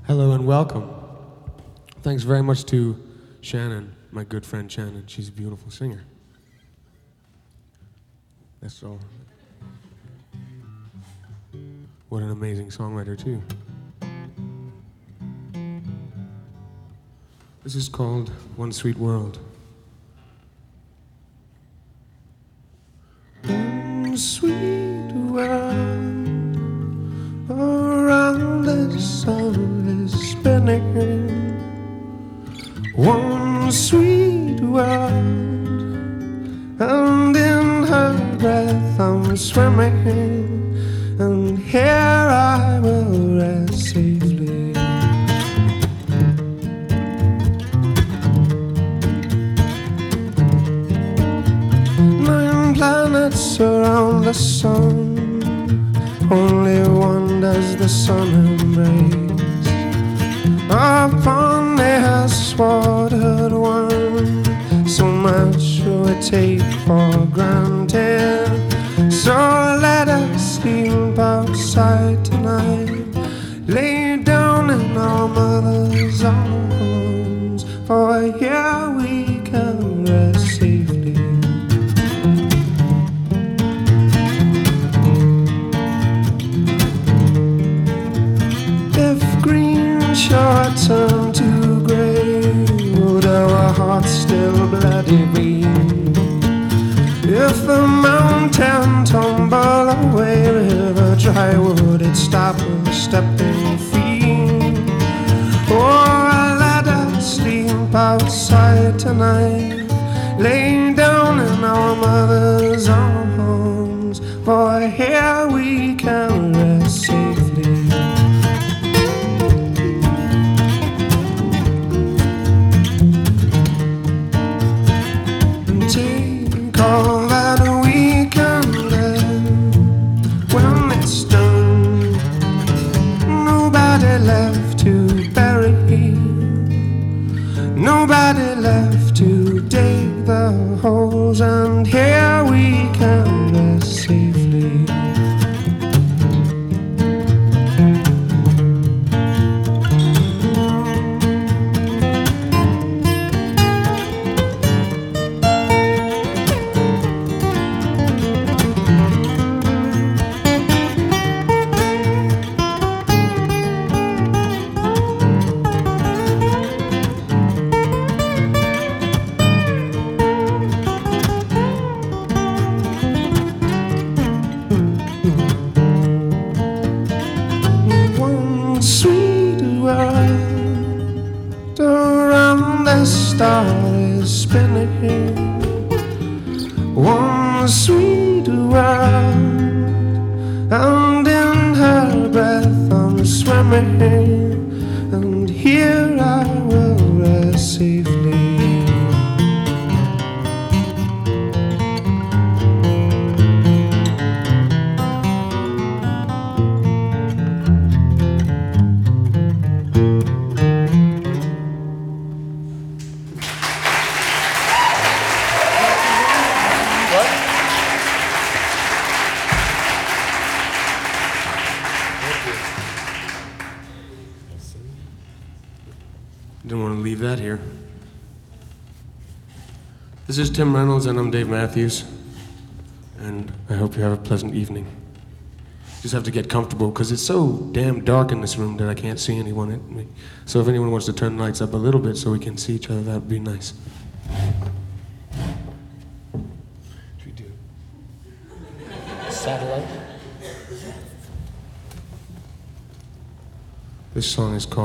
Hello and welcome. Thanks very much to Shannon, my good friend Shannon. She's a beautiful singer. That's all. What an amazing songwriter, too. This is called One Sweet World. One sweet world around the sun is spinning. One sweet world, and in her breath I'm swimming, and here I will rest safely. 9 planets around the sun, only one does the sun embrace. Upon this watered one, so much we take for granted. So let us sleep outside tonight, lay down in our mother's arms, for here we can rest safely. If green short turn to grey, would our hearts still bloody beat? If the mountain tumble away, river dry, would it stop our stepping feet? Oh, let us sleep outside tonight, lay down in our mother's arms, for here we can rest safely. All that we can live when it's done. Nobody left to bury, nobody left to dig the holes, and here we can rest safely. Around the star is spinning. One sweet world, and in her breath I'm swimming, and here I will rest safely. Didn't want to leave that here. This is Tim Reynolds and I'm Dave Matthews, and I hope you have a pleasant evening. Just have to get comfortable because it's so damn dark in this room that I can't see anyone. So if anyone wants to turn the lights up a little bit so we can see each other, that would be nice. Should we do satellite? This song is called